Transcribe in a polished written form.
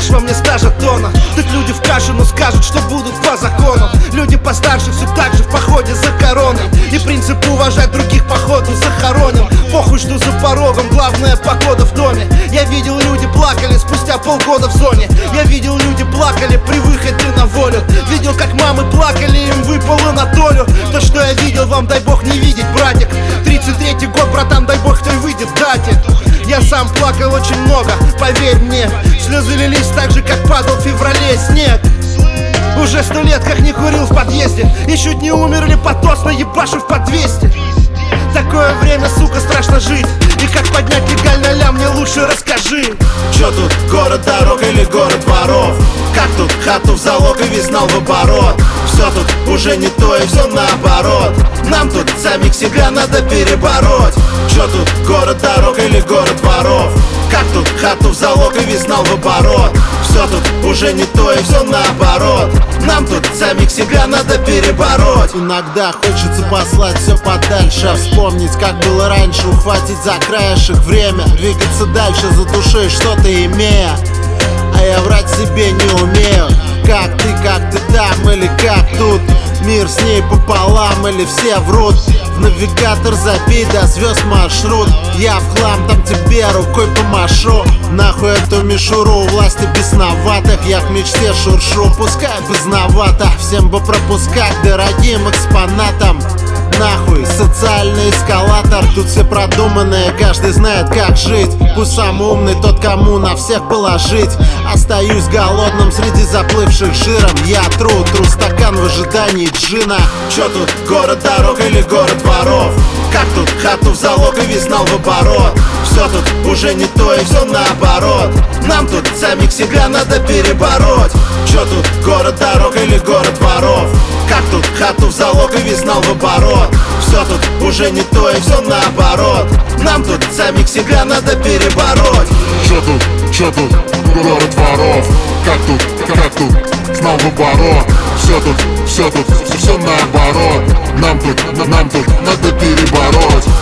видишь во мне стажа тона. Тут люди в каше, но скажут, что будут по закону. Люди постарше все так же в походе за короной. И принцип уважать других походу захоронен. Похуй, что за порогом, главное погода в доме. Я видел, люди плакали спустя полгода в зоне. Я видел, люди плакали при выходе на волю. Видел, как мамы плакали, им выпало на долю. То, что я видел, вам дай бог не видеть, братик. 33-й год, братан, дай бог, кто и выйдет в дате. Я сам плакал очень много, поверь мне. Слезы лились так же, как падал в феврале снег. Уже 100 лет как не курил в подъезде. И чуть не умерли потосно, ебашив по 200. Такое время, сука, страшно жить. И как поднять легально лям, мне лучше расскажи. Чё тут, город дорог или город воров? Как тут, хату в залог и весь нал в оборот? Все тут уже не то и все наоборот. Нам тут самих себя надо перебороть. Чё тут, город дорог или город воров? Как тут, хату в залог и весь нал в оборот? Все тут уже не то и все наоборот. Нам тут самих себя надо перебороть. Иногда хочется послать все подальше, вспомнить, как было раньше, ухватить за краешек время, двигаться дальше за душой, что-то имея. А я врать себе не умею. Как ты там или как тут? Мир с ней пополам или все врут? В навигатор забей до звезд маршрут. Я в хлам, там тебе рукой помашу. Нахуй эту мишуру, власти бесноватых. Я к мечте шуршу, пускай поздновато. Всем бы пропускать дорогим экспонатам. Нахуй, социальный эскалатор. Тут все продуманное, каждый знает, как жить. Пусть самый умный тот, кому на всех положить. Остаюсь голодным среди заплывших жиром. Я тру стакан в ожидании джина. Чё тут, город дорог или город воров? Как тут, хату в залог и весь нал в оборот? Все тут уже не то и все наоборот. Нам тут самих себя надо перебороть. Чё тут, город дорог или город воров? Как тут, хату в залог и весь нал в оборот? Все тут уже не то и все наоборот. Нам тут самих себя надо перебороть. Чё тут, город воров? Как тут, знал в оборот? Все тут, все наоборот. Нам тут надо перебороть.